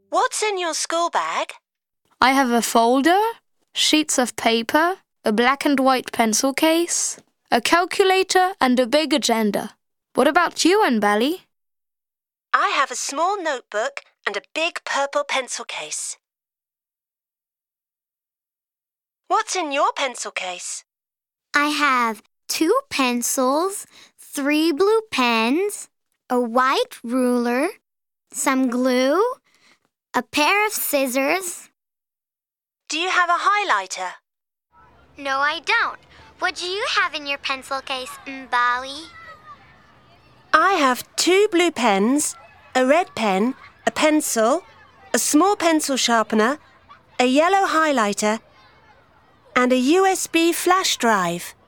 What's in your school bag? I have a folder, sheets of paper, a black and white pencil case, a calculator and a big agenda. What about you, Anbali? I have a small notebook and a big purple pencil case. What's in your pencil case? I have 2 pencils, 3 blue pens, a white ruler, some glue, a pair of scissors. Do you have a highlighter? No, I don't. What do you have in your pencil case, Mbali? I have 2 blue pens, a red pen, a pencil, a small pencil sharpener, a yellow highlighter, and a USB flash drive.